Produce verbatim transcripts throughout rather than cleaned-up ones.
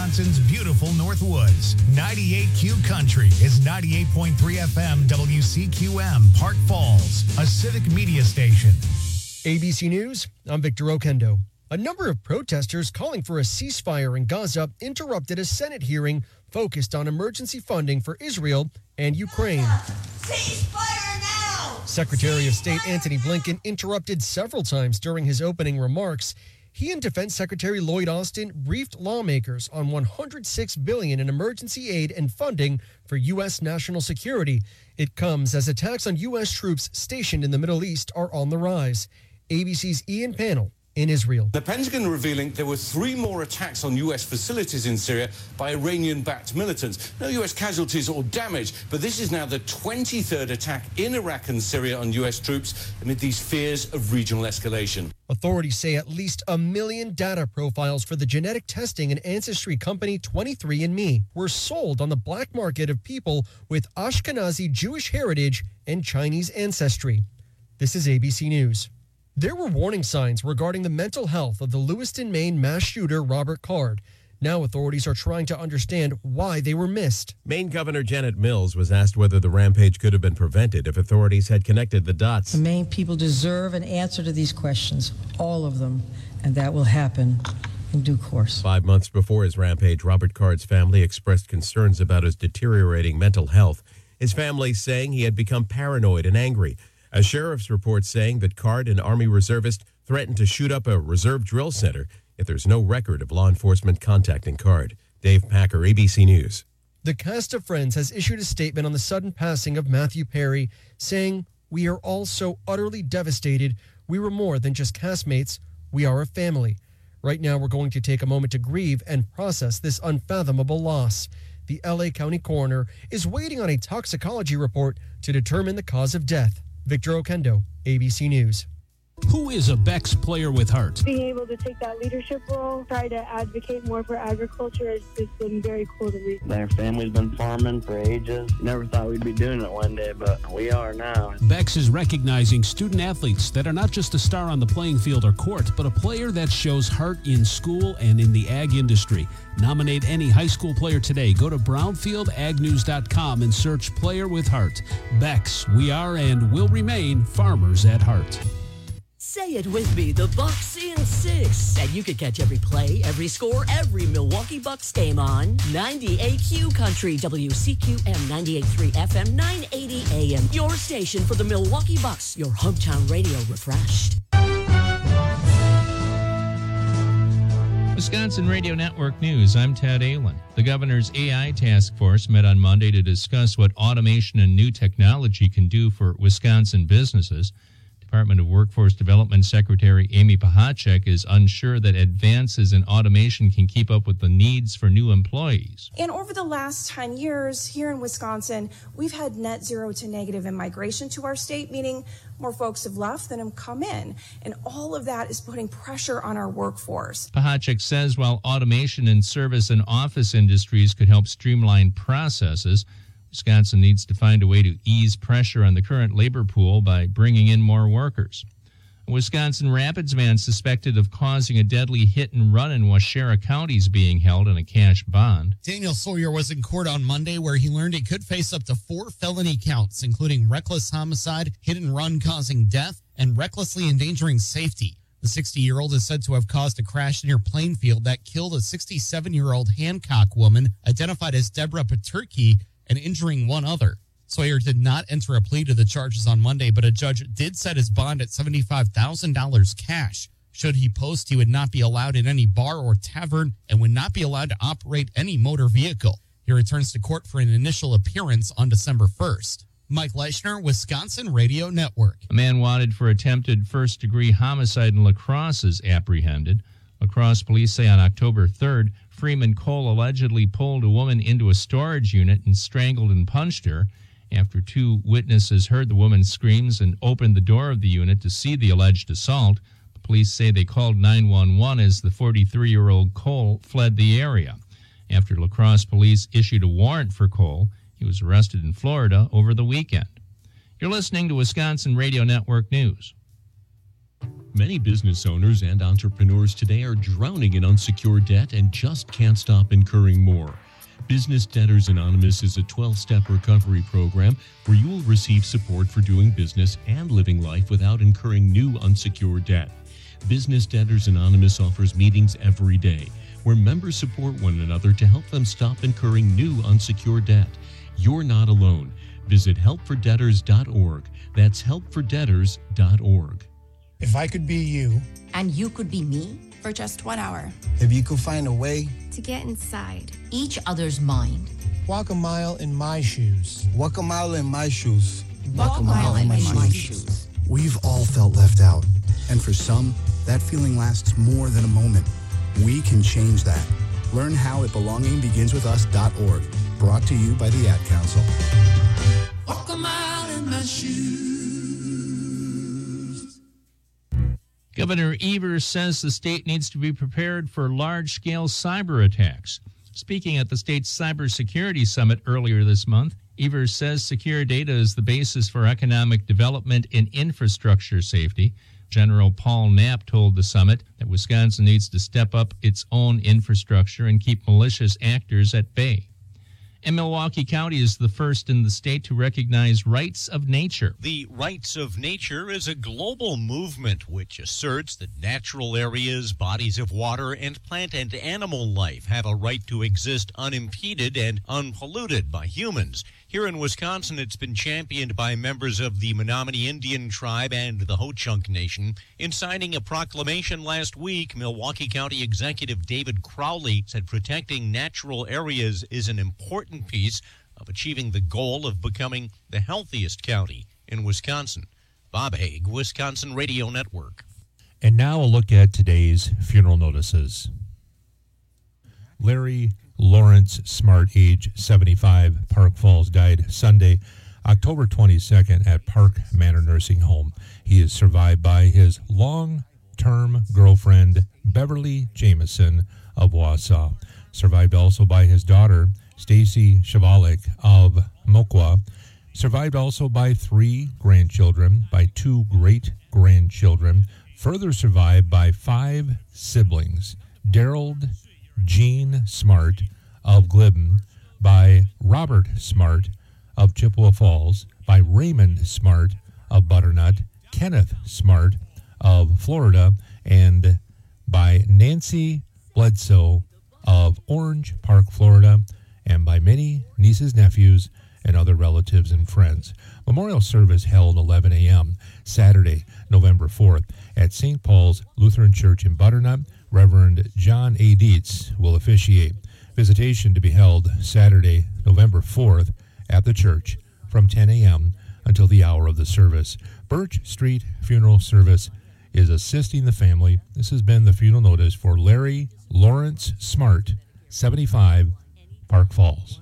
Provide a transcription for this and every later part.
Wisconsin's beautiful Northwoods. ninety-eight Q Country is ninety-eight point three F M W C Q M, Park Falls, a civic media station. A B C News, I'm Victor Okendo. A number of protesters calling for a ceasefire in Gaza interrupted a Senate hearing focused on emergency funding for Israel and Ukraine. Ceasefire now! Secretary Ceasefire of State Antony Blinken interrupted several times during his opening remarks. He and Defense Secretary Lloyd Austin briefed lawmakers on one hundred six billion dollars in emergency aid and funding for U S national security. It comes as attacks on U S troops stationed in the Middle East are on the rise. A B C's Ian Pannell in Israel. The Pentagon revealing there were three more attacks on U S facilities in Syria by Iranian-backed militants. No U S casualties or damage, but this is now the twenty-third attack in Iraq and Syria on U S troops amid these fears of regional escalation. Authorities say at least a million data profiles for the genetic testing and ancestry company twenty-three and me were sold on the black market of people with Ashkenazi Jewish heritage and Chinese ancestry. This is A B C News. There were warning signs regarding the mental health of the Lewiston, Maine mass shooter Robert Card. Now authorities are trying to understand why they were missed. Maine Governor Janet Mills was asked whether the rampage could have been prevented if authorities had connected the dots. The Maine people deserve an answer to these questions, all of them, and that will happen in due course. Five months before his rampage, Robert Card's family expressed concerns about his deteriorating mental health. His family saying he had become paranoid and angry. A sheriff's report saying that Card, an Army reservist, threatened to shoot up a reserve drill center if there's no record of law enforcement contacting Card. Dave Packer, A B C News. The cast of Friends has issued a statement on the sudden passing of Matthew Perry, saying, "We are all so utterly devastated. We were more than just castmates. We are a family. Right now, we're going to take a moment to grieve and process this unfathomable loss." The L A County coroner is waiting on a toxicology report to determine the cause of death. Victor Okendo, A B C News. Who is a Bex player with heart? Being able to take that leadership role, try to advocate more for agriculture has just been very cool to me. Their family's been farming for ages. Never thought we'd be doing it one day, but we are now. Bex is recognizing student athletes that are not just a star on the playing field or court, but a player that shows heart in school and in the ag industry. Nominate any high school player today. Go to brownfield ag news dot com and search Player with Heart. Bex, we are and will remain farmers at heart. Say it with me, the Bucks in six. And you could catch every play, every score, every Milwaukee Bucks game on ninety-eight Q Country, W C Q M, ninety-eight point three F M, nine eighty A M. Your station for the Milwaukee Bucks, your hometown radio refreshed. Wisconsin Radio Network News, I'm Ted Allen. The governor's A I task force met on Monday to discuss what automation and new technology can do for Wisconsin businesses. Department of Workforce Development Secretary Amy Pahacek is unsure that advances in automation can keep up with the needs for new employees. And over the last ten years here in Wisconsin, we've had net zero to negative in migration to our state, meaning more folks have left than have come in. And all of that is putting pressure on our workforce. Pahacek says while automation in service and office industries could help streamline processes, Wisconsin needs to find a way to ease pressure on the current labor pool by bringing in more workers. A Wisconsin Rapids man suspected of causing a deadly hit and run in Waushara County is being held on a cash bond. Daniel Sawyer was in court on Monday where he learned he could face up to four felony counts, including reckless homicide, hit and run causing death, and recklessly endangering safety. The sixty-year-old is said to have caused a crash near Plainfield that killed a sixty-seven-year-old Hancock woman identified as Deborah Paterki, and injuring one other. Sawyer did not enter a plea to the charges on Monday, but a judge did set his bond at seventy-five thousand dollars cash. Should he post, he would not be allowed in any bar or tavern and would not be allowed to operate any motor vehicle. He returns to court for an initial appearance on December first. Mike Leischner, Wisconsin Radio Network. A man wanted for attempted first-degree homicide in La Crosse is apprehended. La Crosse police say on October third, Freeman Cole allegedly pulled a woman into a storage unit and strangled and punched her. After two witnesses heard the woman's screams and opened the door of the unit to see the alleged assault, the police say they called nine one one as the forty-three-year-old Cole fled the area. After La Crosse police issued a warrant for Cole, he was arrested in Florida over the weekend. You're listening to Wisconsin Radio Network News. Many business owners and entrepreneurs today are drowning in unsecured debt and just can't stop incurring more. Business Debtors Anonymous is a twelve-step recovery program where you will receive support for doing business and living life without incurring new unsecured debt. Business Debtors Anonymous offers meetings every day where members support one another to help them stop incurring new unsecured debt. You're not alone. Visit help for debtors dot org. That's help for debtors dot org. If I could be you, and you could be me, for just one hour. If you could find a way to get inside each other's mind. Walk a mile in my shoes. Walk a mile in my shoes. Walk, Walk a mile, mile in, in my, my shoes. shoes. We've all felt left out. And for some, that feeling lasts more than a moment. We can change that. Learn how at belonging begins with us dot org. Brought to you by the Ad Council. Walk a mile in my shoes. Governor Evers says the state needs to be prepared for large-scale cyber attacks. Speaking at the state's cybersecurity summit earlier this month, Evers says secure data is the basis for economic development and infrastructure safety. General Paul Knapp told the summit that Wisconsin needs to step up its own infrastructure and keep malicious actors at bay. And Milwaukee County is the first in the state to recognize Rights of Nature. The Rights of Nature is a global movement which asserts that natural areas, bodies of water, and plant and animal life have a right to exist unimpeded and unpolluted by humans. Here in Wisconsin, it's been championed by members of the Menominee Indian Tribe and the Ho-Chunk Nation. In signing a proclamation last week, Milwaukee County Executive David Crowley said protecting natural areas is an important piece of achieving the goal of becoming the healthiest county in Wisconsin. Bob Haig, Wisconsin Radio Network. And now a look at today's funeral notices. Larry Lawrence Smart, age seventy-five, Park Falls, died Sunday, October twenty-second at Park Manor Nursing Home. He is survived by his long-term girlfriend, Beverly Jameson of Wausau. Survived also by his daughter, Stacy Chevalik of Moqua. Survived also by three grandchildren, by two great-grandchildren. Further survived by five siblings, Daryl Jean Smart of Glidden, by Robert Smart of Chippewa Falls, by Raymond Smart of Butternut, Kenneth Smart of Florida, and by Nancy Bledsoe of Orange Park, Florida, and by many nieces, nephews, and other relatives and friends. Memorial service held eleven a.m. Saturday, November fourth, at Saint Paul's Lutheran Church in Butternut. Reverend John A. Dietz will officiate. Visitation to be held Saturday, November fourth, at the church from ten a.m. until the hour of the service. Birch Street Funeral Service is assisting the family. This has been the funeral notice for Larry Lawrence Smart, seventy-five, Park Falls.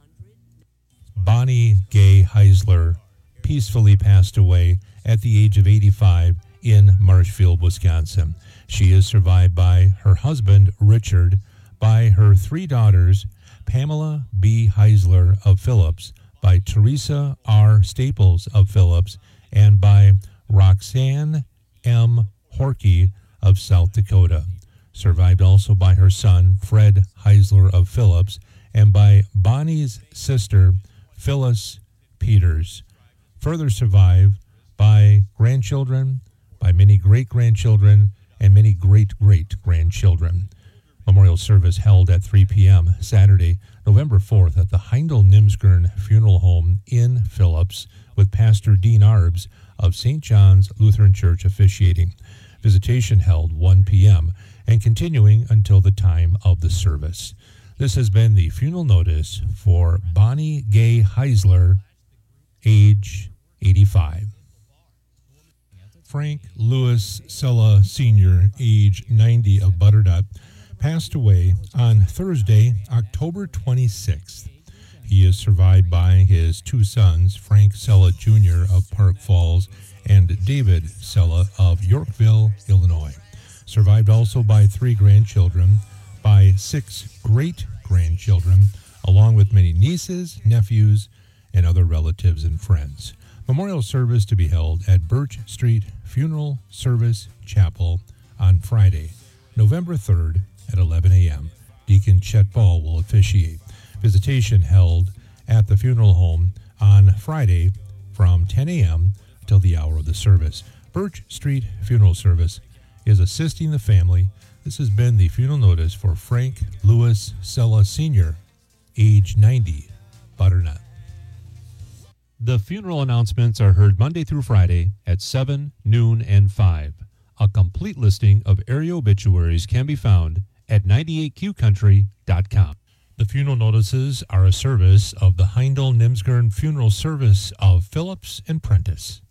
Bonnie Gay Heisler peacefully passed away at the age of eighty-five in Marshfield, Wisconsin. She is survived by her husband, Richard, by her three daughters, Pamela B. Heisler of Phillips, by Teresa R. Staples of Phillips, and by Roxanne M. Horkey of South Dakota. Survived also by her son, Fred Heisler of Phillips, and by Bonnie's sister, Phyllis Peters. Further survived by grandchildren, by many great-grandchildren, and many great-great-grandchildren. Memorial service held at three p.m. Saturday, November fourth, at the Heindel Nimsgren Funeral Home in Phillips, with Pastor Dean Arbs of Saint John's Lutheran Church officiating. Visitation held one p.m. and continuing until the time of the service. This has been the funeral notice for Bonnie Gay Heisler, age eighty-five. Frank Lewis Sella Senior, age ninety, of Butternut, passed away on Thursday, October twenty-sixth. He is survived by his two sons, Frank Sella Junior of Park Falls and David Sella of Yorkville, Illinois. Survived also by three grandchildren, by six great-grandchildren, along with many nieces, nephews, and other relatives and friends. Memorial service to be held at Birch Street Funeral Service Chapel on Friday, November third at eleven a.m. Deacon Chet Ball will officiate. Visitation held at the funeral home on Friday from ten a.m. till the hour of the service. Birch Street Funeral Service is assisting the family. This has been the funeral notice for Frank Lewis Sella Senior, age ninety, Butternut. The funeral announcements are heard Monday through Friday at seven, noon, and five. A complete listing of area obituaries can be found at ninety-eight Q country dot com. The funeral notices are a service of the Heindel-Nimsgern Funeral Service of Phillips and Prentice.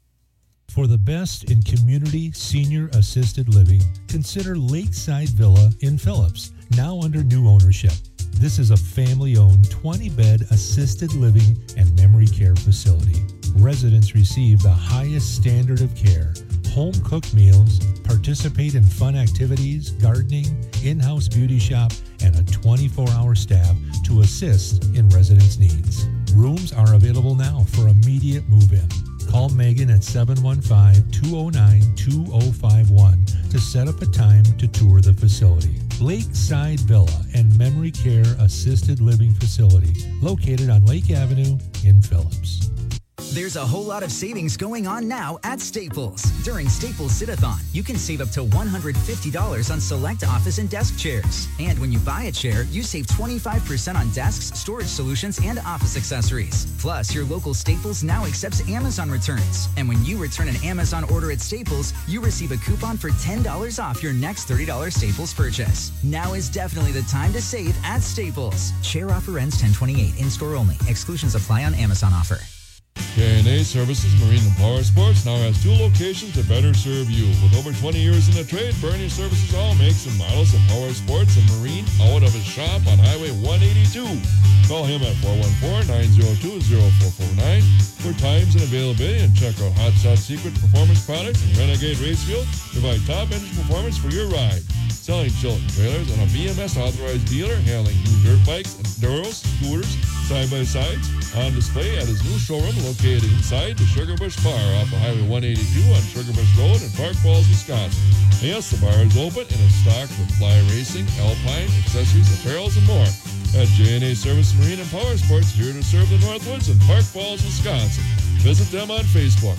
For the best in community senior assisted living, consider Lakeside Villa in Phillips, now under new ownership. This is a family-owned twenty-bed assisted living and memory care facility. Residents receive the highest standard of care, home-cooked meals, participate in fun activities, gardening, in-house beauty shop, and a twenty-four hour staff to assist in residents' needs. Rooms are available now for immediate move-in. Call Megan at seven one five, two oh nine, two oh five one to set up a time to tour the facility. Lakeside Villa and Memory Care Assisted Living Facility, located on Lake Avenue in Phillips. There's a whole lot of savings going on now at Staples. During Staples Sit-a-thon, you can save up to one hundred fifty dollars on select office and desk chairs. And when you buy a chair, you save twenty-five percent on desks, storage solutions, and office accessories. Plus, your local Staples now accepts Amazon returns. And when you return an Amazon order at Staples, you receive a coupon for ten dollars off your next thirty dollars Staples purchase. Now is definitely the time to save at Staples. Chair offer ends ten twenty-eight, in-store only. Exclusions apply on Amazon offer. K and A Services Marine and Power Sports now has two locations to better serve you. With over twenty years in the trade, Bernie services all makes and models of power sports and marine out of his shop on Highway one eighty-two. Call him at four one four, nine oh two, oh four four nine for times and availability, and check out Hot Shot Secret Performance Products and Renegade Racefield. Provide top engine performance for your ride. Selling Chilton trailers and a B M S authorized dealer handling new dirt bikes, enduros, scooters, side-by-sides on display at his new showroom located inside the Sugar Bush Bar off of Highway one eighty-two on Sugar Bush Road in Park Falls, Wisconsin. And yes, the bar is open and is stocked with fly racing, alpine, accessories, apparels, and more. At J and A Service Marine and Power Sports, here to serve the Northwoods in Park Falls, Wisconsin. Visit them on Facebook.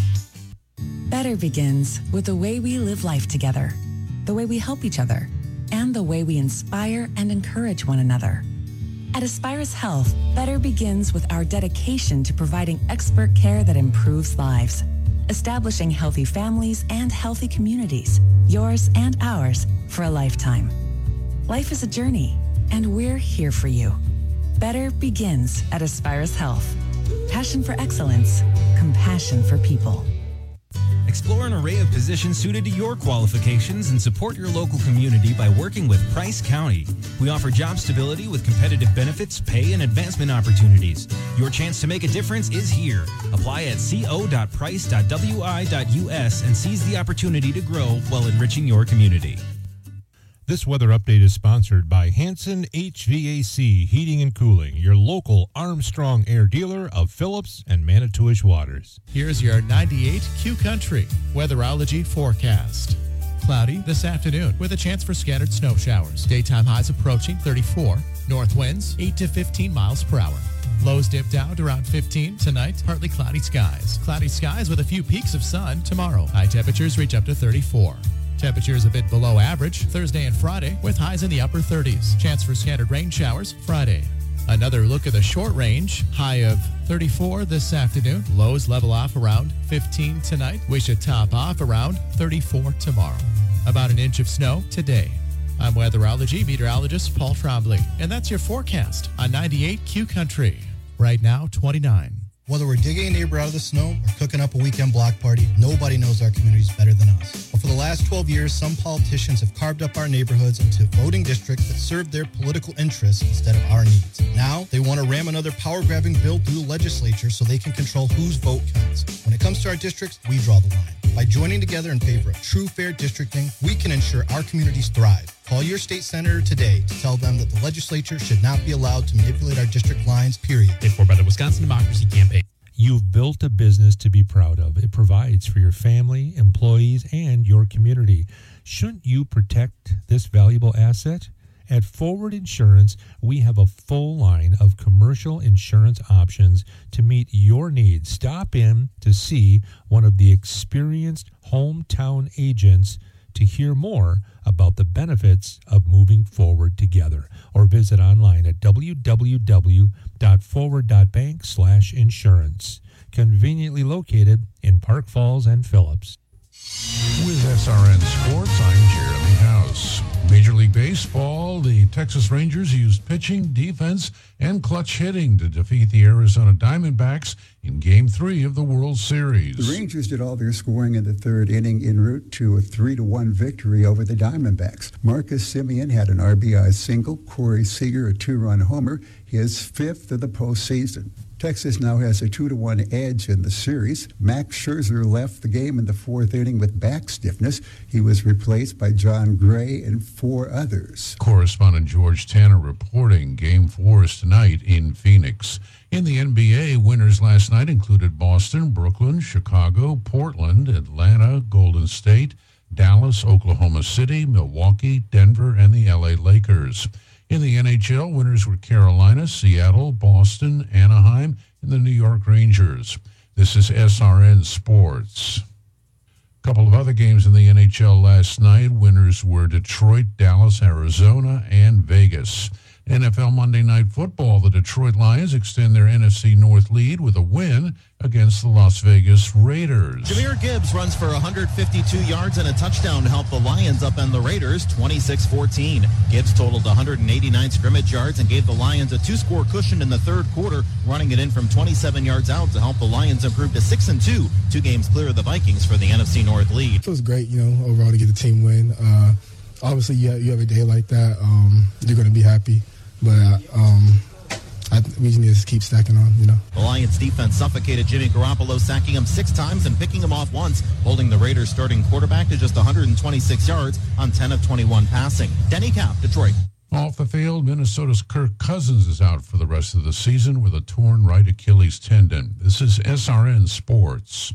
Better begins with the way we live life together, the way we help each other, and the way we inspire and encourage one another. At Aspirus Health, better begins with our dedication to providing expert care that improves lives, establishing healthy families and healthy communities, yours and ours, for a lifetime. Life is a journey, and we're here for you. Better begins at Aspirus Health. Passion for excellence, compassion for people. Explore an array of positions suited to your qualifications and support your local community by working with Price County. We offer job stability with competitive benefits, pay, and advancement opportunities. Your chance to make a difference is here. Apply at co dot price dot w i dot u s and seize the opportunity to grow while enriching your community. This weather update is sponsored by Hanson H V A C Heating and Cooling, your local Armstrong Air dealer of Phillips and Manitowish Waters. Here's your ninety-eight Q Country weatherology forecast. Cloudy this afternoon with a chance for scattered snow showers. Daytime highs approaching thirty-four. North winds eight to fifteen miles per hour. Lows dip down to around fifteen tonight. Partly cloudy skies. Cloudy skies with a few peaks of sun tomorrow. High temperatures reach up to thirty-four. Temperatures a bit below average Thursday and Friday with highs in the upper thirties. Chance for scattered rain showers Friday. Another look at the short range. High of thirty-four this afternoon. Lows level off around fifteen tonight. We should top off around thirty-four tomorrow. About an inch of snow today. I'm weatherology meteorologist Paul Trombley, and that's your forecast on ninety-eight Q Country. Right now, twenty-nine. Whether we're digging a neighbor out of the snow or cooking up a weekend block party, nobody knows our communities better than us. But for the last twelve years, some politicians have carved up our neighborhoods into voting districts that serve their political interests instead of our needs. Now, they want to ram another power-grabbing bill through the legislature so they can control whose vote counts. When it comes to our districts, we draw the line. By joining together in favor of true, fair districting, we can ensure our communities thrive. Call your state senator today to tell them that the legislature should not be allowed to manipulate our district lines, period. Paid for by the Wisconsin Democracy Campaign. You've built a business to be proud of. It provides for your family, employees, and your community. Shouldn't you protect this valuable asset? At Forward Insurance, we have a full line of commercial insurance options to meet your needs. Stop in to see one of the experienced hometown agents to hear more about the benefits of moving forward together, or visit online at w w w dot forward dot bank slash insurance. Conveniently located in Park Falls and Phillips. With S R N Sports, I'm Jeremy House. Major League Baseball, the Texas Rangers used pitching, defense, and clutch hitting to defeat the Arizona Diamondbacks in Game three of the World Series. The Rangers did all their scoring in the third inning en route to a three to one victory over the Diamondbacks. Marcus Semien had an R B I single, Corey Seager a two-run homer, his fifth of the postseason. Texas now has a two to one edge in the series. Max Scherzer left the game in the fourth inning with back stiffness. He was replaced by John Gray and four others. Correspondent George Tanner reporting Game four is tonight in Phoenix. In the N B A, winners last night included Boston, Brooklyn, Chicago, Portland, Atlanta, Golden State, Dallas, Oklahoma City, Milwaukee, Denver, and the L A Lakers. In the N H L, winners were Carolina, Seattle, Boston, Anaheim, and the New York Rangers. This is S R N Sports. A couple of other games in the N H L last night. Winners were Detroit, Dallas, Arizona, and Vegas. N F L Monday Night Football, the Detroit Lions extend their N F C North lead with a win against the Las Vegas Raiders. Jahmyr Gibbs runs for one hundred fifty-two yards and a touchdown to help the Lions upend the Raiders twenty-six fourteen. Gibbs totaled one hundred eighty-nine scrimmage yards and gave the Lions a two-score cushion in the third quarter, running it in from twenty-seven yards out to help the Lions improve to six and two, two games clear of the Vikings for the N F C North lead. It was great, you know, overall to get the team win. Uh, obviously, you have, you have a day like that, um, you're going to be happy. But uh, um, I, we just need to keep stacking on, you know. The Lions defense suffocated Jimmy Garoppolo, sacking him six times and picking him off once, holding the Raiders starting quarterback to just one hundred twenty-six yards on ten of twenty-one passing. Denny Cap, Detroit. Off the field, Minnesota's Kirk Cousins is out for the rest of the season with a torn right Achilles tendon. This is S R N Sports.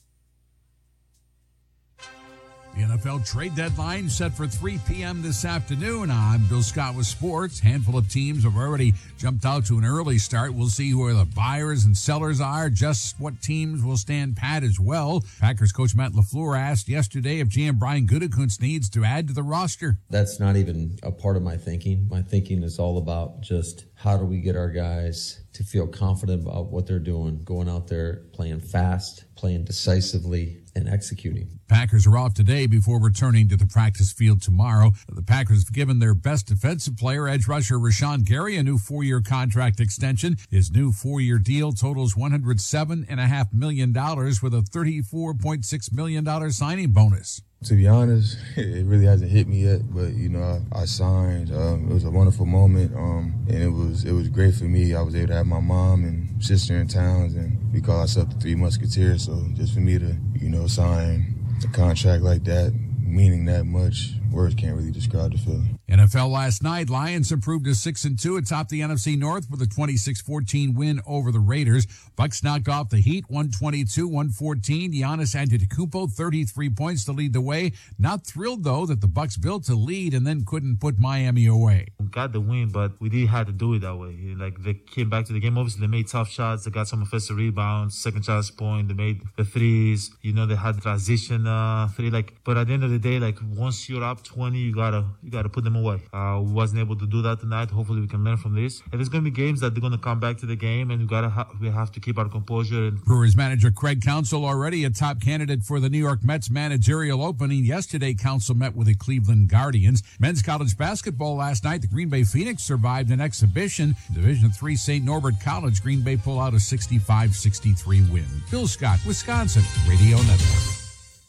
The N F L trade deadline set for three p.m. this afternoon. I'm Bill Scott with sports. Handful of teams have already jumped out to an early start. We'll see who the buyers and sellers are, just what teams will stand pat as well. Packers coach Matt LaFleur asked yesterday if G M Brian Gutekunst needs to add to the roster. That's not even a part of my thinking. My thinking is all about just how do we get our guys to feel confident about what they're doing, going out there, playing fast, playing decisively, and executing. Packers are off today before returning to the practice field tomorrow. The Packers have given their best defensive player, edge rusher Rashawn Gary, a new four-year contract extension. His new four-year deal totals one hundred seven point five million dollars with a thirty-four point six million dollars signing bonus. To be honest, it really hasn't hit me yet, but, you know, I, I signed. Um, it was a wonderful moment, um, and it was it was great for me. I was able to have my mom and sister in town, and we call ourselves the Three Musketeers, so just for me to, you know, sign a contract like that, meaning that much, words can't really describe the feeling. N F L last night, Lions improved to six and two atop the N F C North with a twenty-six fourteen win over the Raiders. Bucks knocked off the Heat one twenty-two one fourteen. Giannis Antetokounmpo thirty-three points to lead the way. Not thrilled though that the Bucks built a lead and then couldn't put Miami away. We got the win, but we didn't have to do it that way. Like they came back to the game. Obviously, they made tough shots. They got some offensive rebounds, second chance point. They made the threes. You know, they had transition uh, three. Like, but at the end of the day, like once you're up twenty, you gotta you gotta put them away. Uh, we wasn't able to do that tonight. Hopefully, we can learn from this. And there's gonna be games that they're gonna come back to the game, and we gotta ha- we have to keep our composure. And Brewers manager Craig Counsell, already a top candidate for the New York Mets managerial opening. Yesterday, Counsell met with the Cleveland Guardians. Men's college basketball last night, the Green Bay Phoenix survived an exhibition. Division three Saint Norbert College, Green Bay pull out a sixty-five sixty-three win. Bill Scott, Wisconsin Radio Network.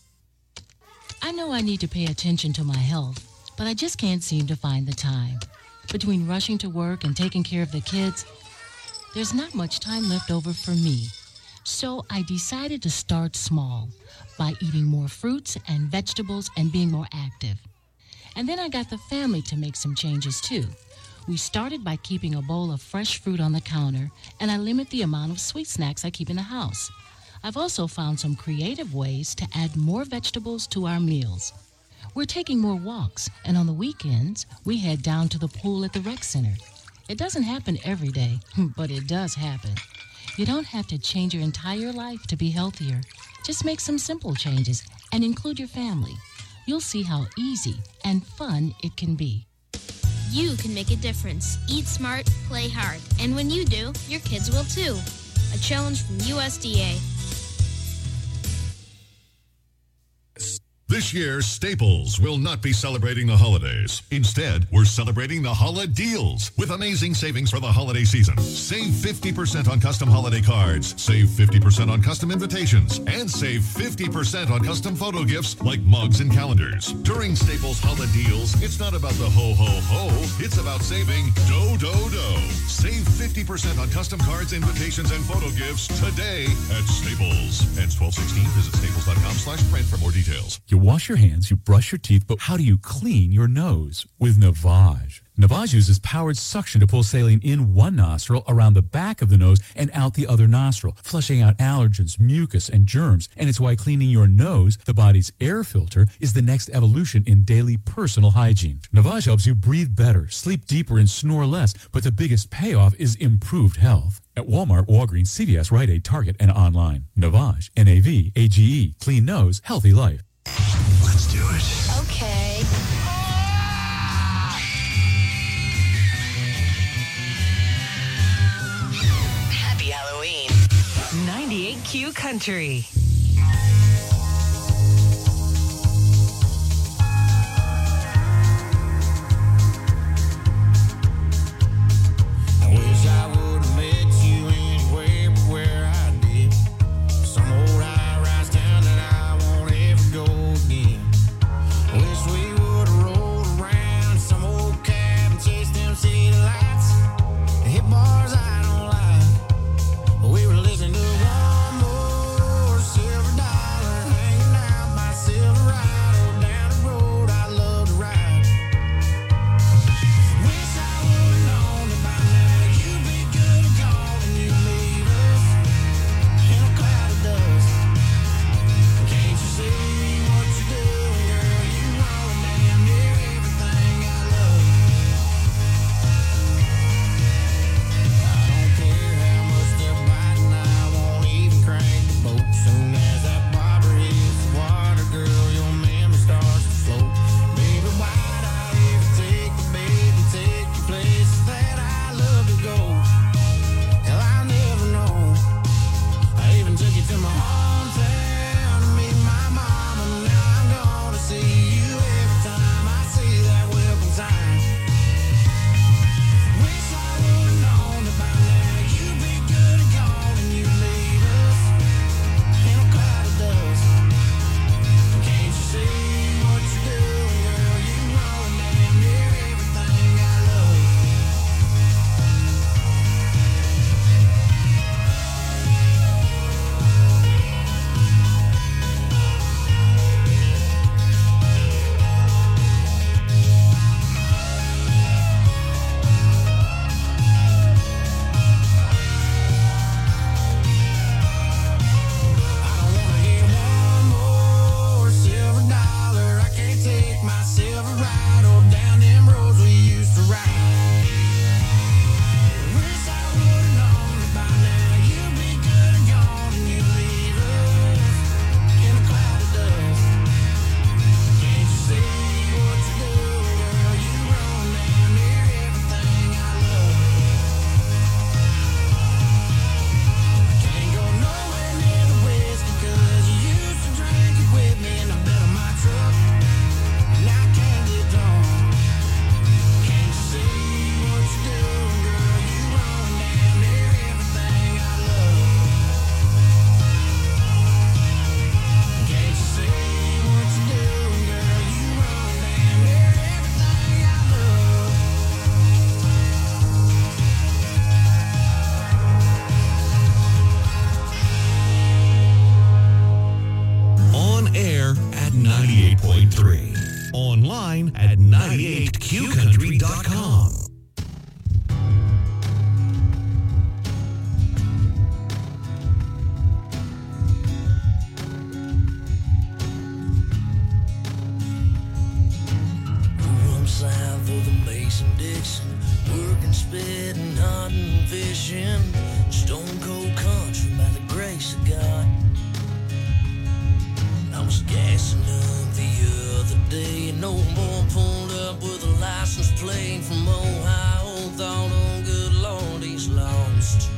I know I need to pay attention to my health, but I just can't seem to find the time. Between rushing to work and taking care of the kids, there's not much time left over for me. So I decided to start small by eating more fruits and vegetables and being more active. And then I got the family to make some changes too. We started by keeping a bowl of fresh fruit on the counter, and I limit the amount of sweet snacks I keep in the house. I've also found some creative ways to add more vegetables to our meals. We're taking more walks, and on the weekends, we head down to the pool at the rec center. It doesn't happen every day, but it does happen. You don't have to change your entire life to be healthier. Just make some simple changes and include your family. You'll see how easy and fun it can be. You can make a difference. Eat smart, play hard. And when you do, your kids will too. A challenge from U S D A. This year, Staples will not be celebrating the holidays. Instead, we're celebrating the holiday deals with amazing savings for the holiday season. Save fifty percent on custom holiday cards, save fifty percent on custom invitations, and save fifty percent on custom photo gifts like mugs and calendars. During Staples holiday deals, it's not about the ho, ho, ho. It's about saving do, do, do. Save fifty percent on custom cards, invitations, and photo gifts today at Staples. Ends twelve sixteen. Visit staples.com slash print for more details. You wash your hands, you brush your teeth, but how do you clean your nose? With Navage. Navage uses powered suction to pull saline in one nostril, around the back of the nose, and out the other nostril, flushing out allergens, mucus, and germs. And it's why cleaning your nose, the body's air filter, is the next evolution in daily personal hygiene. Navage helps you breathe better, sleep deeper, and snore less, but the biggest payoff is improved health. At Walmart, Walgreens, C V S, Rite Aid, Target, and online. Navage, N A V A G E, clean nose, healthy life. Let's do it. Okay. Happy Halloween. ninety-eight Q Country. I wish I would have met you anywhere but where I did. Some old high-rise town that I won't ever go again. Wish we would have rolled around some old cab and chased them city lights. Hit bars I don't like, but we were listening to one more silver dollar hanging out by Silverado down the road I love to ride. Wish I would have known that by now you'd be good and gone and you'd leave us in a cloud of dust. Can't you see what you're doing, girl? You know damn near everything I love. I don't care how much they're biting, I won't even crank the boat. Soon as that bobber hits the water, girl, your memory starts to float. Baby, why'd I ever take the bait and take you places that I love to go? Hell, I'll never know. I even took you to my hometown to meet my mama. Now I'm gonna see you every time I see that welcome sign. Wish I would've known that by now you'd be good and gone and you'd leave us in a cloud of dust. Can't you see what you're doing, girl? You know damn near everything I love. More silver dollar, I can't take my Silverado down them roads we used to ride. Wish I would've known that by now you'd be good and gone and you'd leave us in a cloud of dust. Can't you see what you're doing, girl? You run damn near everything I love. Can't go nowhere near the whiskey 'cause you used to drink it with me and I bet on my truck. And I can't get drunk. Can't you see what you're doing, girl? You run damn near everything I love. Can't you see what you're doing, girl? You run damn near everything I love. On air at ninety-eight point three. Online at ninety-eight Q country dot com. south of the Mason-Dixon, working, spitting, hunting, fishing, stone cold country by the grace of God. I was gassing up the other day, and old boy pulled up with a license plate from Ohio. Thought, oh good Lord, he's lost.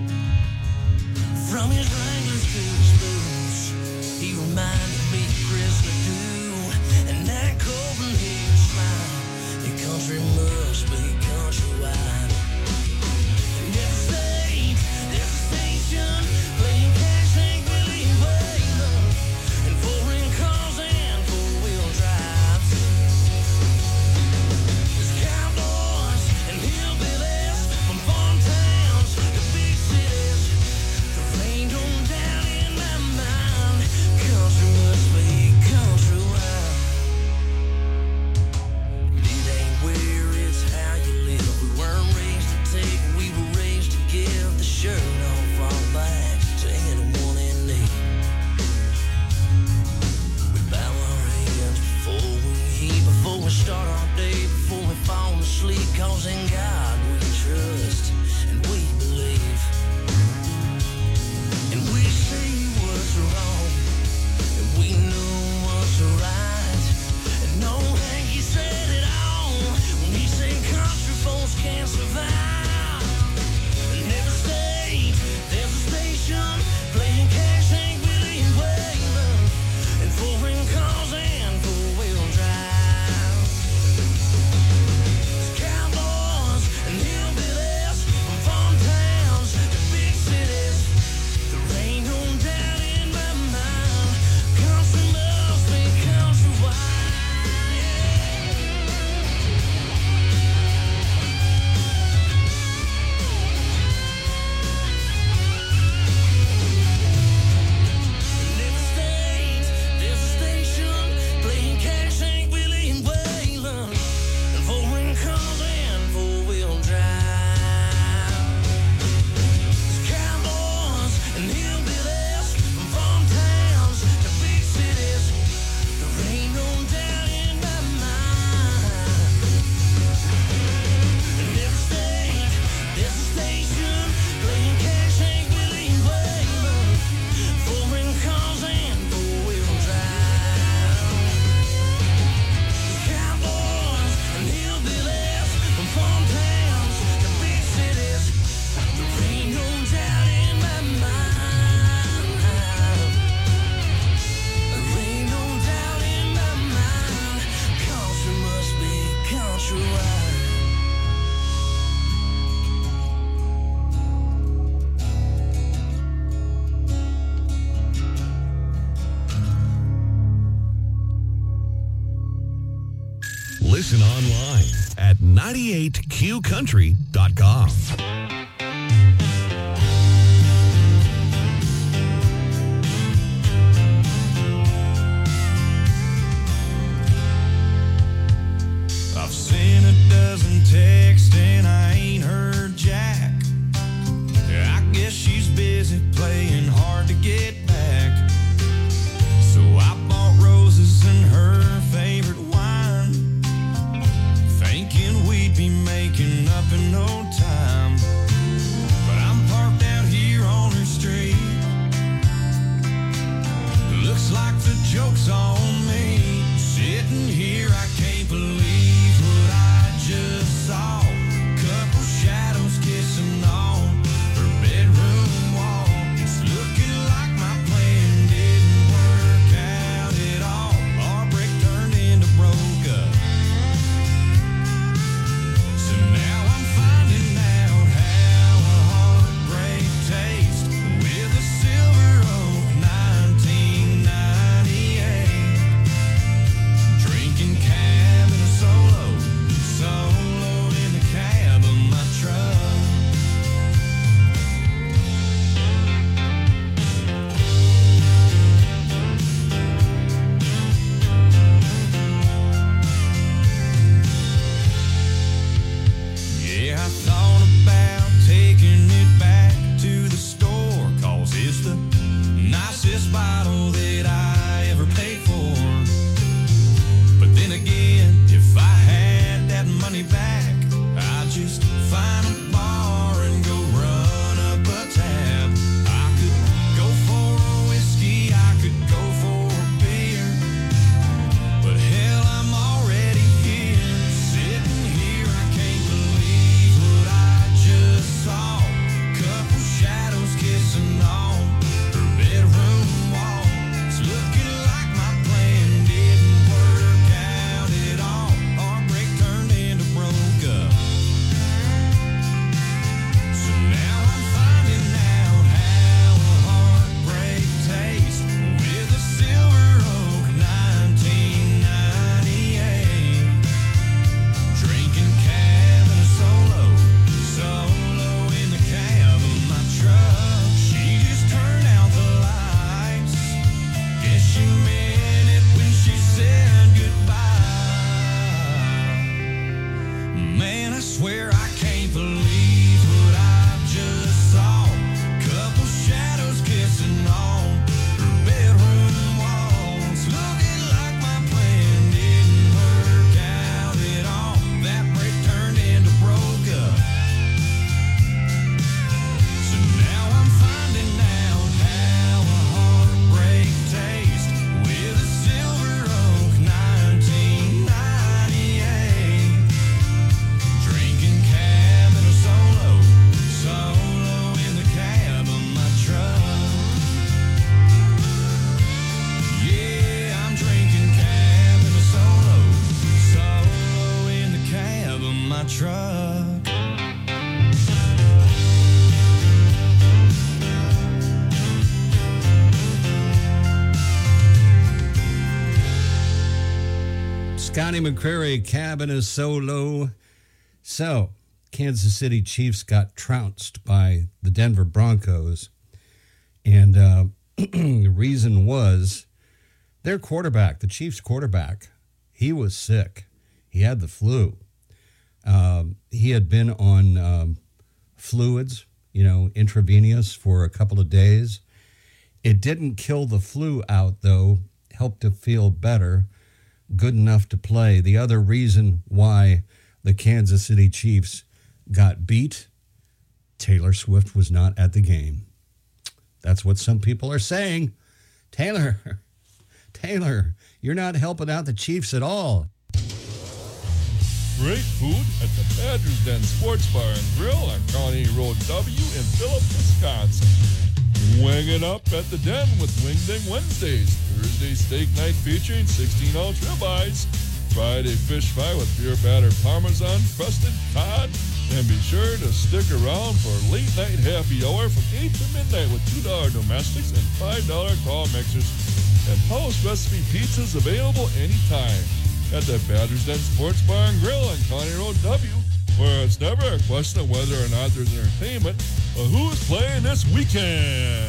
From his Wranglers to his boots, he reminded me of Chrysler too, and that Copenhagen smile. The country must be countrywide. In every state, there's a station playing cash ain't really waiting, and foreign cars and four-wheel drives. There's cowboys and hillbillies from farm towns to big cities. The rain don't down in my mind. Country must be countrywide. It ain't where, it's how you live. We weren't raised to take, we were raised to give. The shirt off our backs to anyone in need. We bow our heads before we eat, before we start our day, before we fall asleep. Cause in God we trust and we believe. And we see what's wrong, and we know what's right. And no Hanky said it all when he said country folks can't survive. In every state, there's a station playing cash ain't really waiting, and foreign cars and four-wheel drive. There's cowboys and hillbillies from farm towns to big cities. The rain don't down in my mind. Country must be countrywide. In every state, there's a station playing cash ain't really wailing, and foreign cars and four-wheel drive. There's cowboys and hillbillies from farm towns to big cities. The rain don't down in my mind. In every state, there's a station playing cash ain't really wailing, foreign cars and four-wheel drive. There's cowboys and hillbillies from farm towns to big cities. The rain don't down in my mind. The rain don't down in my mind. Country must be countrywide. Listen online at ninety-eight q country dot com. I've seen a dozen texts and I ain't heard Jack. I guess she's busy playing hard to get back. So I bought roses and her favorite wine, thinking we'd be making up in no time. Scotty McCreary, cabin is so low. So, Kansas City Chiefs got trounced by the Denver Broncos. And uh, the reason was their quarterback, the Chiefs quarterback, he was sick. He had the flu. Um, he had been on um, fluids, you know, intravenous for a couple of days. It didn't kill the flu out, though. Helped to feel better. Good enough to play. The other reason why the Kansas City Chiefs got beat, Taylor Swift was not at the game. That's what some people are saying. Taylor, Taylor, you're not helping out the Chiefs at all. Great food at the Badger's Den Sports Bar and Grill on County Road W in Phillips, Wisconsin. Wing it up at the Den with Wing Ding Wednesdays. Thursday steak night featuring sixteen ounce ribeyes. Friday fish fry with beer batter parmesan crusted cod. And be sure to stick around for late night happy hour from eight to midnight with two dollars domestics and five dollars tall mixers. And house recipe pizzas available anytime at the Badger's Den Sports Bar and Grill on County Road W, where it's never a question of whether or not there's entertainment, but who's playing this weekend.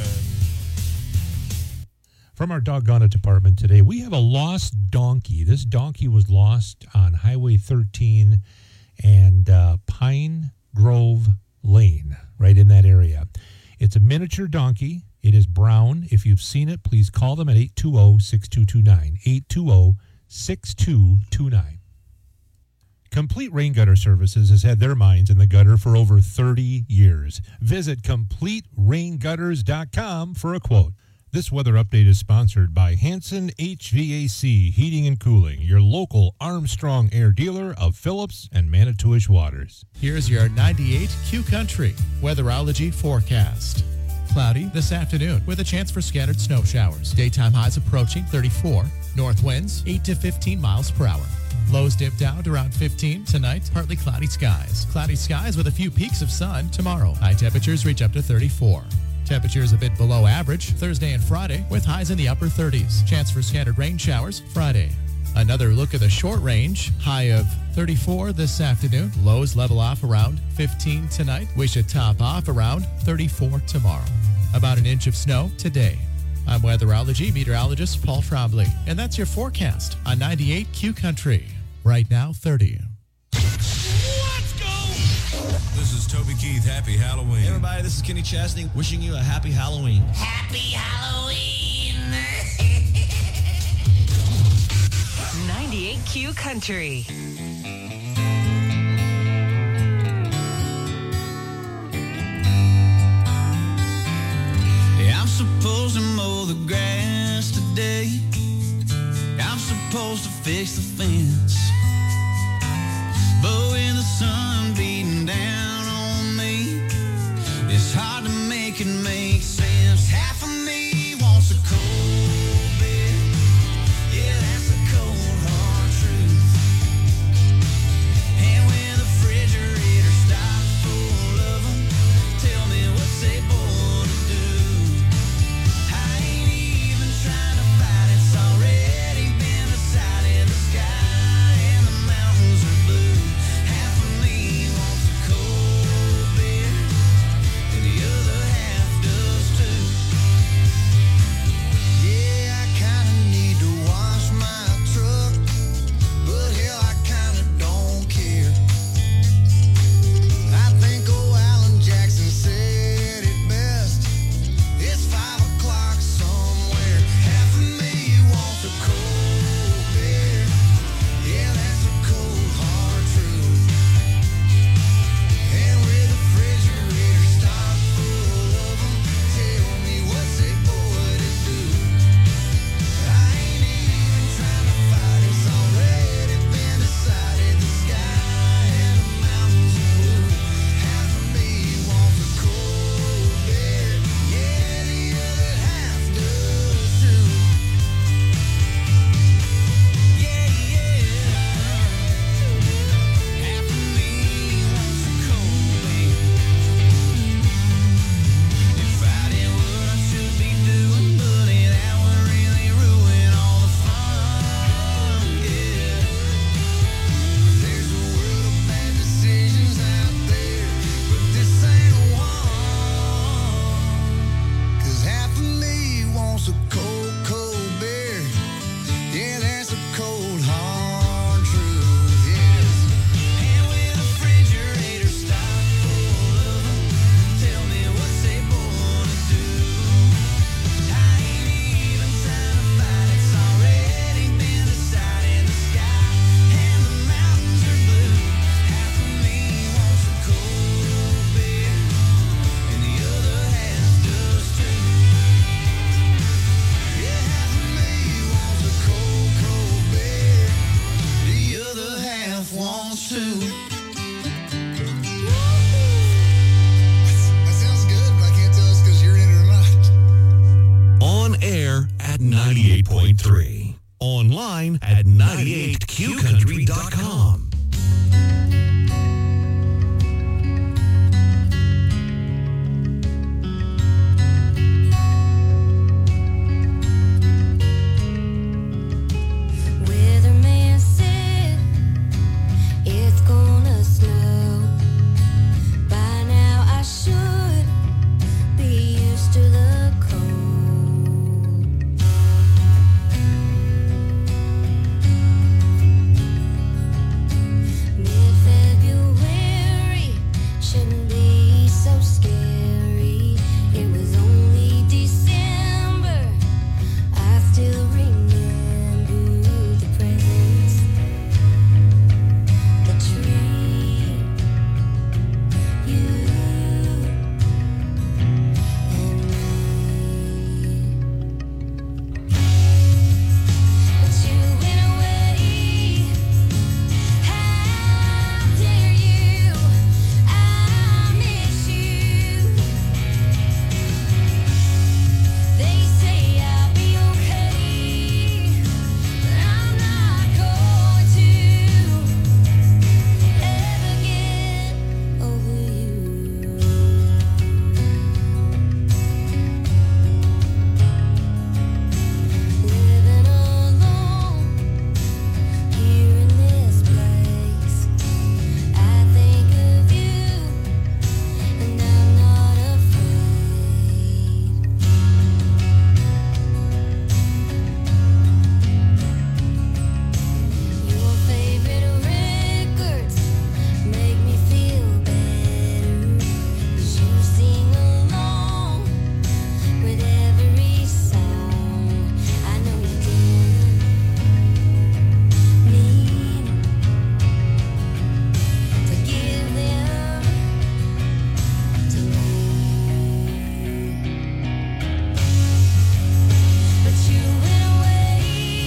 From our doggone it department today, we have a lost donkey. This donkey was lost on Highway thirteen and uh, Pine Grove Lane, right in that area. It's a miniature donkey. It is brown. If you've seen it, please call them at eight two zero, six two two nine, eight two zero, six two two nine. Complete Rain Gutter Services has had their minds in the gutter for over thirty years. Visit complete rain gutters dot com for a quote. This weather update is sponsored by Hanson H V A C Heating and Cooling, your local Armstrong Air dealer of Phillips and Manitowish Waters. Here's your ninety-eight Q Country weatherology forecast. Cloudy this afternoon with a chance for scattered snow showers. Daytime highs approaching thirty-four. North winds eight to fifteen miles per hour. Lows dip down to around fifteen tonight. Partly cloudy skies. Cloudy skies with a few peaks of sun tomorrow. High temperatures reach up to thirty-four. Temperatures a bit below average Thursday and Friday with highs in the upper thirties. Chance for scattered rain showers Friday. Another look at the short range. High of thirty-four this afternoon. Lows level off around fifteen tonight. We should top off around thirty-four tomorrow. About an inch of snow today. I'm weatherology meteorologist Paul Trombley, and that's your forecast on ninety-eight Q Country. Right now, thirty. This is Toby Keith. Happy Halloween. Hey everybody, this is Kenny Chesney wishing you a happy Halloween. Happy Halloween! ninety-eight Q Country. Yeah, I'm supposed to mow the grass today. I'm supposed to fix the fence. But when the sun beating down on me, it's hard to make it make sense. Half of me wants a cold beer. Yeah, that's a cold hard truth. And when the refrigerator stops full of them, tell me what's they born to do. I ain't even trying to fight, it's already been decided. The sky and the mountains are blue. Half of me wants a cold beer, and the other half does. too. That sounds good, but I can't tell it's because you're in it or not. On air at ninety-eight point three. Online at ninety-eight q country dot com. Weatherman said it's gonna snow. By now I should be used to the cold. Mid-February shouldn't be so scary. It was only December. I still remember the presents, the tree, you and me. But you went away. How dare you? I miss you. They say I'll be okay, but I'm not going to ever get over you. Living alone here in this place, I think of you, and I'm not afraid. Your favorite records make me feel better, 'cause you sing along with every song. I know you didn't mean to give them to me, but you went away.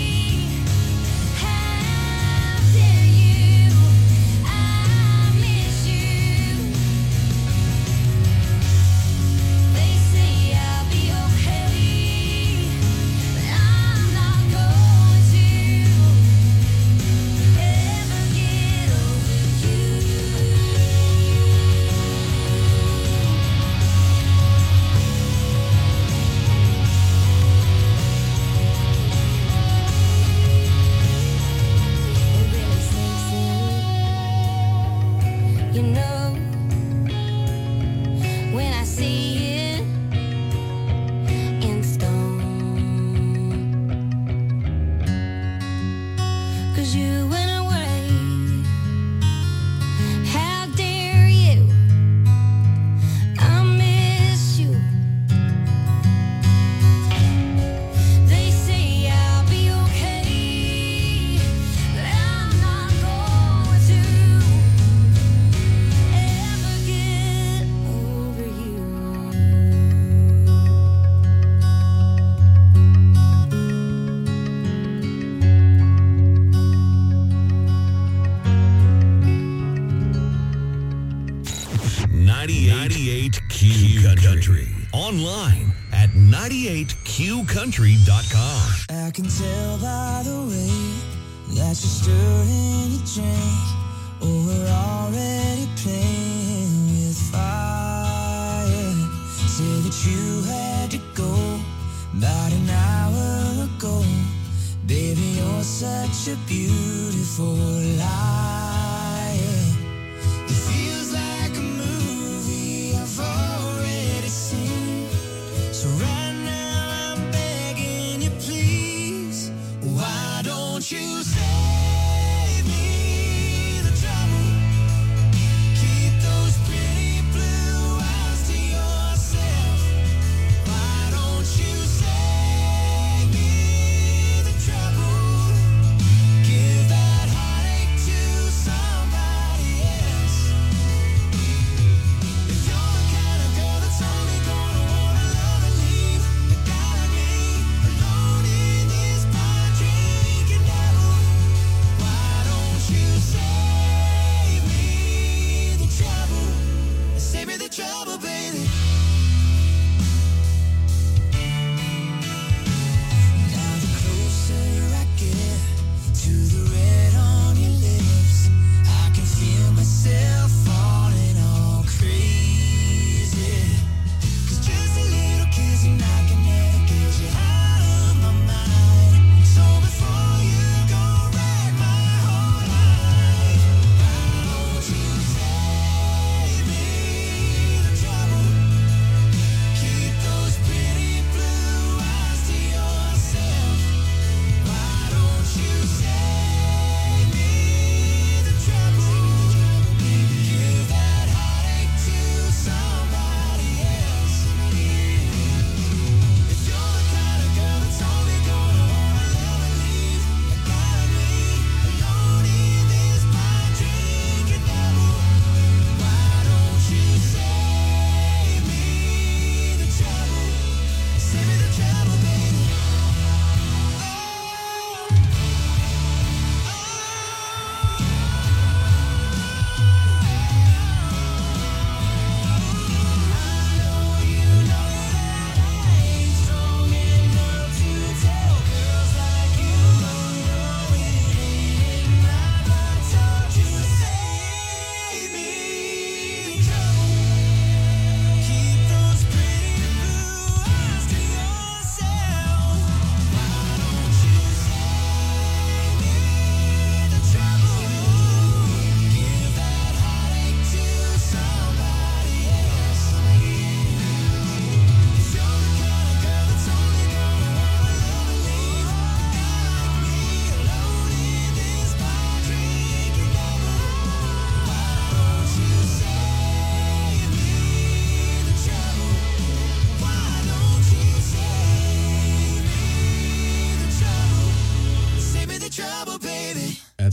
How dare you? I miss you. They say I'll be okay, but I'm not going to ever get over you. It really sinks in, you know, when I see it in stone. 'Cause you went away. How dare you? I miss you. They say I'll be okay, but I'm not going to ever get over you. ninety-eight Q Country. Online at ninety-eight q country dot com. I can tell by the way that you're stirring your drink. Oh, we're already playing with fire. Say that you had to go about an hour ago. Baby, you're such a beautiful lie. It feels like a movie I've already seen. So right now I'm begging you, please. Why don't you save me the trouble? Keep those pretty blue eyes to yourself. Why don't you save me the trouble? Give that heartache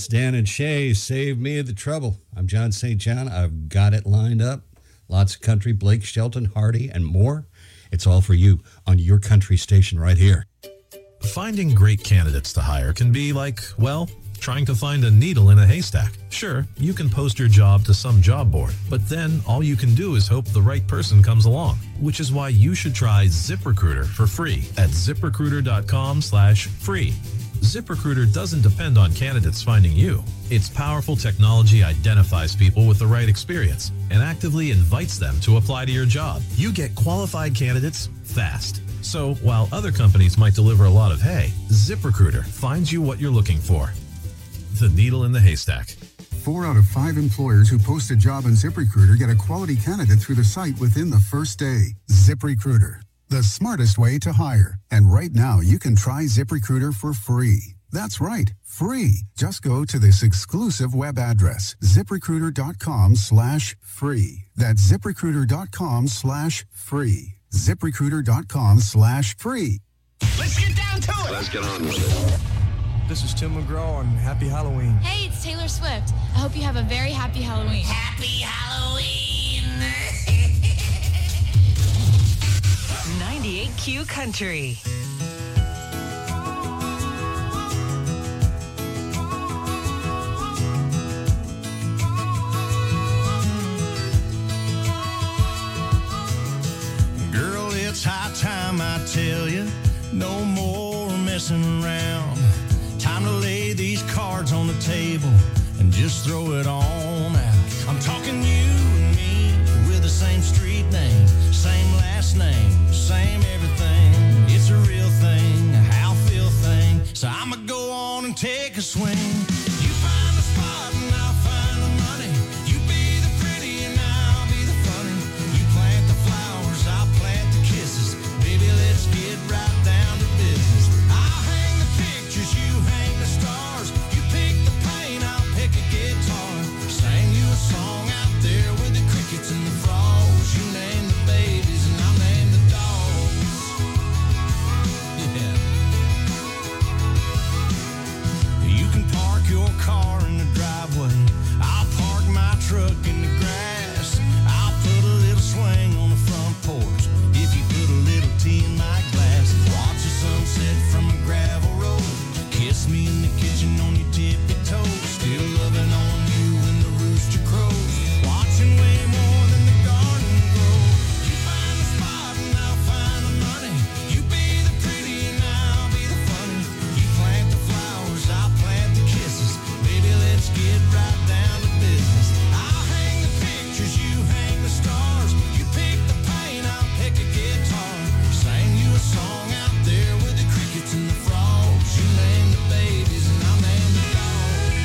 It's Dan and Shay. Save me the trouble. I'm John Saint John. I've got it lined up. Lots of country, Blake Shelton, Hardy, and more. It's all for you on your country station right here. Finding great candidates to hire can be like, well, trying to find a needle in a haystack. Sure, you can post your job to some job board, but then all you can do is hope the right person comes along, which is why you should try ZipRecruiter for free at ZipRecruiter.com slash free. ZipRecruiter doesn't depend on candidates finding you. Its powerful technology identifies people with the right experience and actively invites them to apply to your job. You get qualified candidates fast. So while other companies might deliver a lot of hay, ZipRecruiter finds you what you're looking for. The needle in the haystack. Four out of five employers who post a job on ZipRecruiter get a quality candidate through the site within the first day. ZipRecruiter, the smartest way to hire. And right now, you can try ZipRecruiter for free. That's right, free. Just go to this exclusive web address, ZipRecruiter.com slash free. That's ZipRecruiter.com slash free. ZipRecruiter.com slash free. Let's get down to it. Let's get on with it. This is Tim McGraw and Happy Halloween. Hey, it's Taylor Swift. I hope you have a very happy Halloween. Happy Halloween! ninety-eight Q Country. Girl, it's high time I tell you, no more messing around. Time to lay these cards on the table and just throw it on out. I'm talking you and me with the same street name, same last name, same everything. It's a real thing, a how feel thing. So I'ma go on and take a swing. You find the spot and I'll find the money. You be the pretty and I'll be the funny. You plant the flowers, I'll plant the kisses. Baby, let's get right down to business. I'll hang the pictures, you hang the stars. You pick the paint, I'll pick a guitar. Sing you a song out there with the crickets and the frogs. You name the babies and I'll name the dogs. Yeah. You can park your car in the driveway. I'll park my truck in the grass. I'll put a little swing on the front porch. If you put a little tea in my glass, watch the sunset from a gravel road. Kiss me in the kitchen on your tippy toes. Still loving on you when the rooster crows. Watching way more than the garden grow. You find the spot and I'll find the money. You be the pretty and I'll be the funny. You plant the flowers, I'll plant the kisses. Baby, let's get right down to business. I'll hang the pictures, you hang the stars. You pick the paint, I'll pick a guitar. Sing you a song out there with the crickets and the frogs. You name the babies and I'll name the dogs.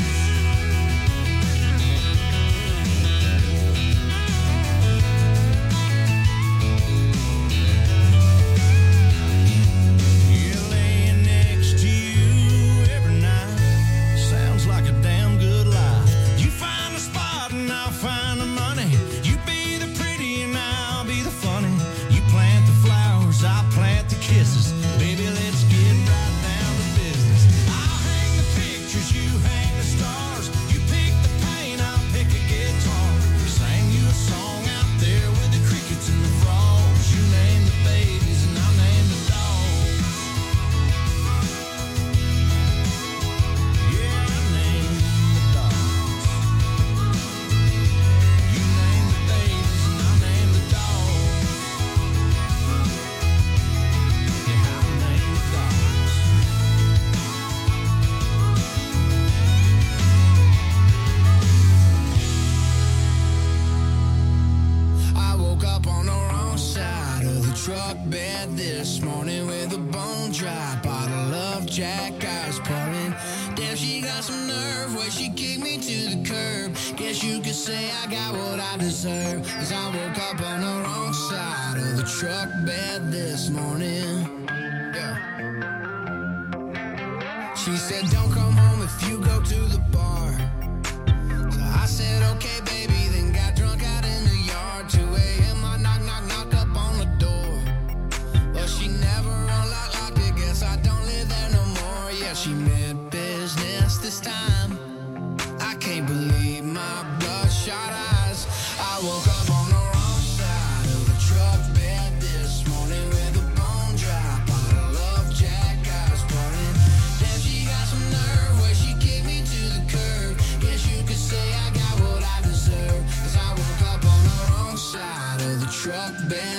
Yeah, laying next to you every night sounds like a damn good life. You find the spot and I'll find the money. You be the pretty and I'll be the funny. You plant the flowers, I'll plant the kisses. Baby, let's get right down to business. I'll hang the pictures, you hang the stars. You pick the paint, I'll pick a guitar. Sing you a song out there with the crickets and the frogs. You name the babies and I'll name the dogs. Yeah, I name the dogs. You name the babies and I'll name the dogs. Yeah, I'll name the dogs. I woke up on the wrong side of the truck bed this morning with a bone dry bottle of Jack Ice pouring. Damn, she got some nerve where she kicked me to the curb. Guess you could say I got what I deserve. Cause I woke up on the wrong side of the truck bed this morning. Yeah. She said, don't come home if you go to the bar. So I said, okay, baby, then got drunk out in the yard. two a.m. I knock, knock, knock up on the door. But she never unlocked, locked it. Guess I don't live there no more. Yeah, she meant business this time.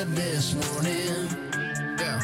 bed this morning. Yeah.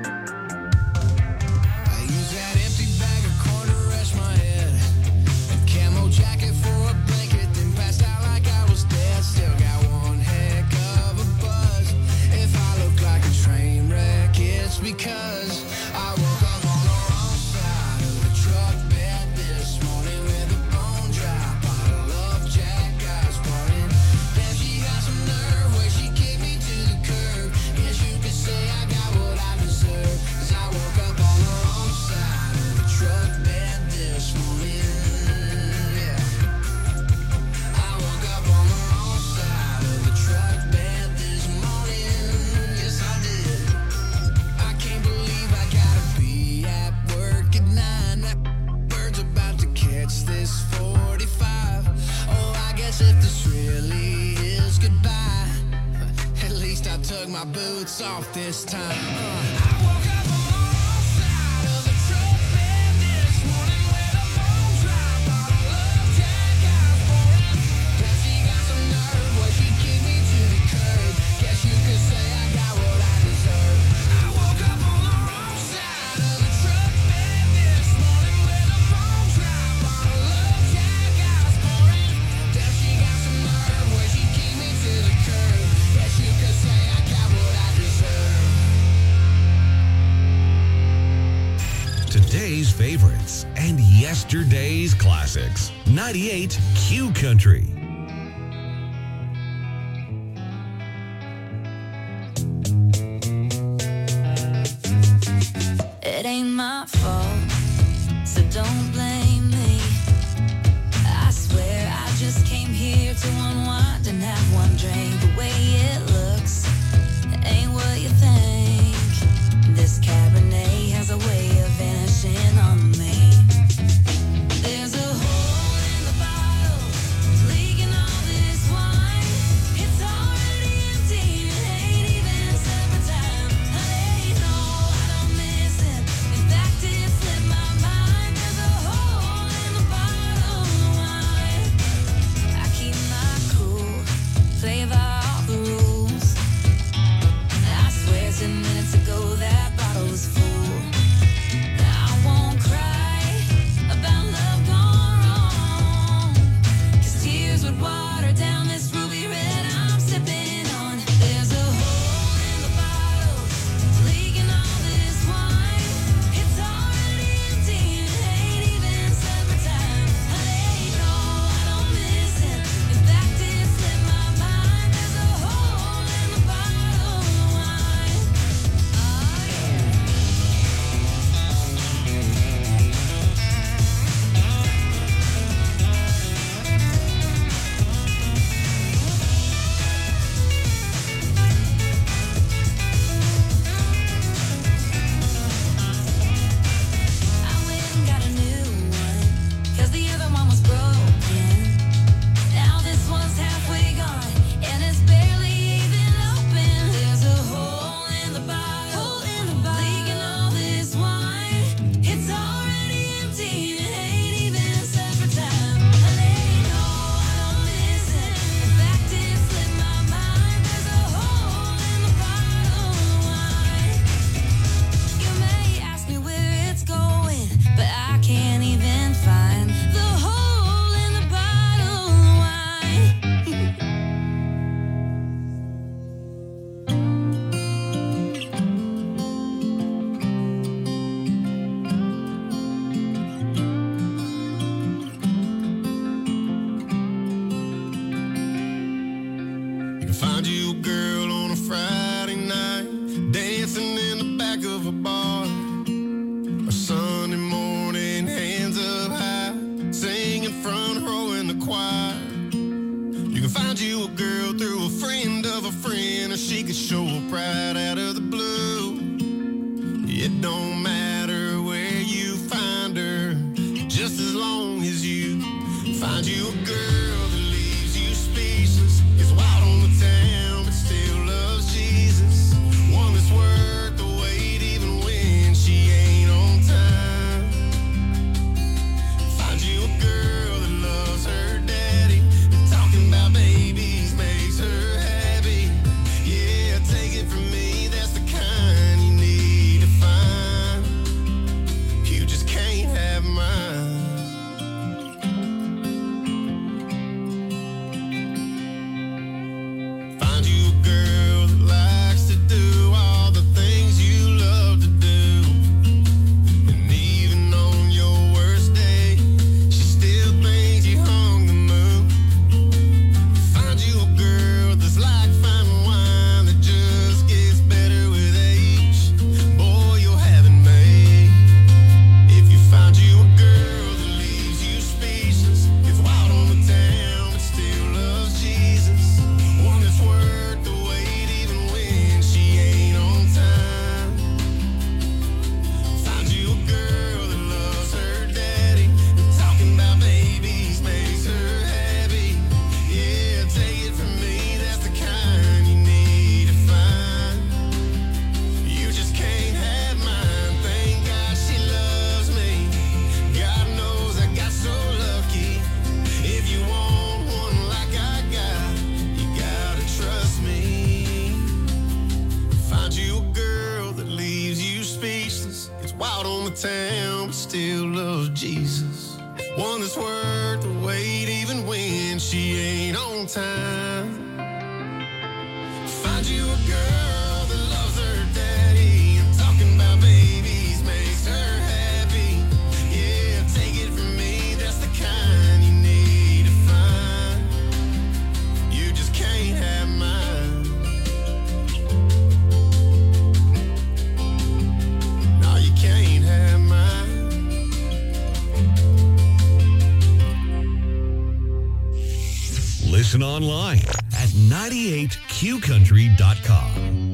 I use that empty bag of corn to rest my head. A camo jacket for a blanket, then passed out like I was dead. Still got one heck of a buzz. If I look like a train wreck, it's because I woke up on the wrong side of the truck bed this morning with a bone dry bottle of Jack Eyes pouring. Damn, she got some nerve where she kicked me to the curb. Guess you could say I got what I deserve, 'cause I woke up on the wrong side of the truck bed this morning. Yeah. I woke up on the wrong side of the truck bed this morning. Yes, I did. I can't believe I gotta be at work at nine. That bird's about to catch this forty-five. Oh, I guess if this really is goodbye, at least I took my boots off this time. Uh, I woke up on the wrong side of the truck bed this morning with a bone dry bottle of Jack Eyes pouring. Guess she got some nerve where she kicked me to the curb. Guess you could say I got what I deserve. I woke up on the wrong side of the truck bed this morning with a bone dry bottle of Jack Eyes pouring. Guess she got some nerve where she kicked me to the curb. Guess you could say I got what I deserve. Today's favorites and yesterday's classics. ninety-eight Q Country. It ain't my fault, so don't blame me. I swear I just came here to unwind and have one drink. The way it looks ain't what you think. This Cabernet has a way of vanishing on me. There's a hole in the bottle, leaking all this wine. It's already empty, it ain't even supper time. Honey, no, I don't miss it. In fact, it slipped my mind. There's a hole in the bottle of wine. I keep my cool, play by all the rules. I swear ten minutes ago that bottle was full. I won't cry about love gone wrong, 'cause tears would water down this ruby red I'm sipping on. There's a hole in the bottle, leaking all this wine. It's already empty, it ain't even supper time. Honey, no, I don't miss it. In fact, it slipped my mind. There's a hole in the bottle of wine. Oh yeah. I went and got a new one, 'cause the other one was broken. Now this one's halfway gone, and it's barely even open. There's a hole in the bottle, leaking all this wine. It's already empty, it ain't even supper time. Honey, no, I don't miss it. In fact, it slipped my mind. There's a hole in the bottle of wine. You may ask me where it's going, but I can't even find the hole in the bottle of wine. You can find you a girl on a Friday night, dancing in the back of a bar. A Sunday morning, hands up high, singing front row in the choir. You can find you a girl through a friend of a friend, or she could show up right out of the blue. It don't matter where you find her, just as long as you find you a girl that leaves you speechless, is wild on the town but still loves Jesus. One that's worth the wait even when she ain't on time. Find you a girl that loves her daddy, and talking about babies makes her happy. Yeah, take it from town, but still loves Jesus. One that's worth the wait even when she ain't on time. Find you a girl that loves her daddy. I'm talking about babies, makes her happy. Yeah, take it from me, that's the kind you need to find. You just can't have mine. No, you can't have mine. Listen online at ninety-eight Q country dot com.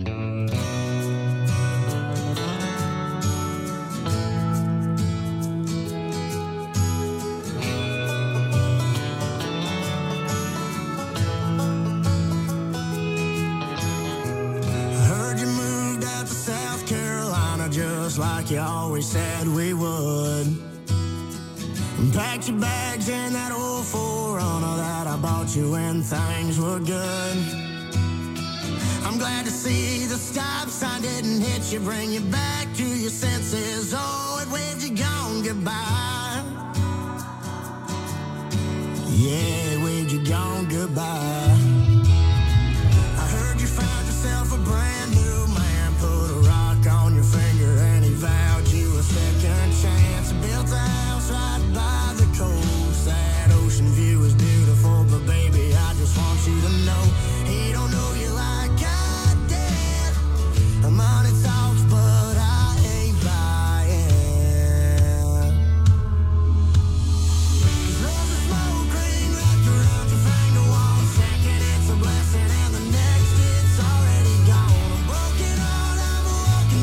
Heard you moved out to South Carolina just like you always said we would. And packed your bags in that old four runner that I bought you when things were good. I'm glad to see the stop sign didn't hit you, bring you back to your senses. Oh, it waved you gone goodbye. Yeah, it waved you gone goodbye.